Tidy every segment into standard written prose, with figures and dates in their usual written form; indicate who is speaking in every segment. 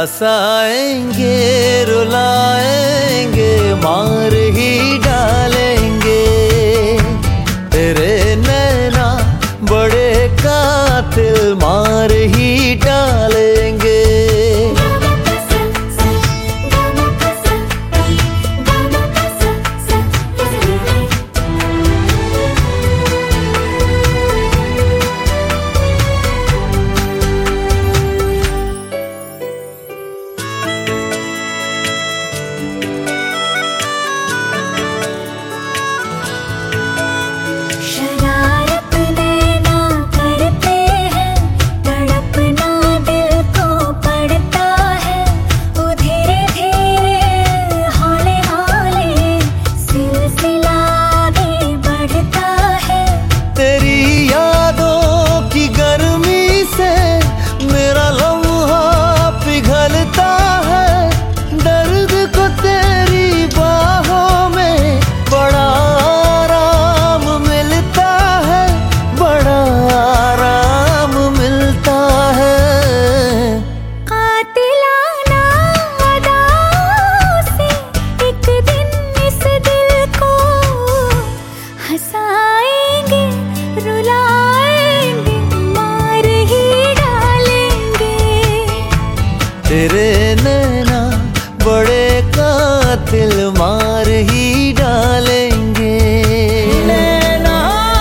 Speaker 1: हंसाएंगे रुलाएंगे मार ही डालेंगे। तेरे नैना बड़े कातिल मार ही डालेंगे। तेरे नैना बड़े कातिल मार ही डालेंगे। नैना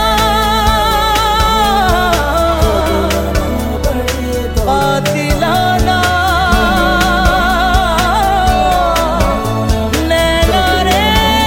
Speaker 1: कातिलाना नैना रे।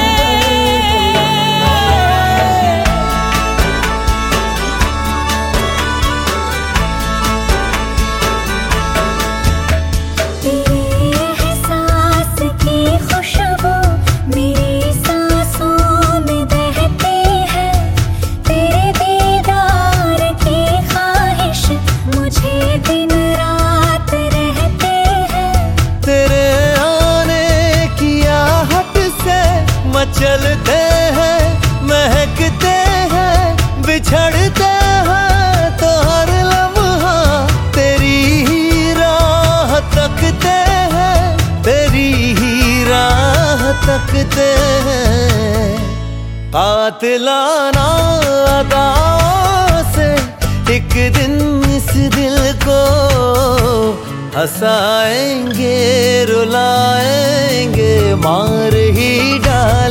Speaker 1: चलते हैं महकते हैं बिछड़ते हैं तो हर लम्हा तेरी ही राह तकते हैं, तेरी ही राह तकते हैं। कातिलाना अदाओं से एक दिन इस दिल को हंसाएंगे रुलाएंगे मार ही डालेंगे।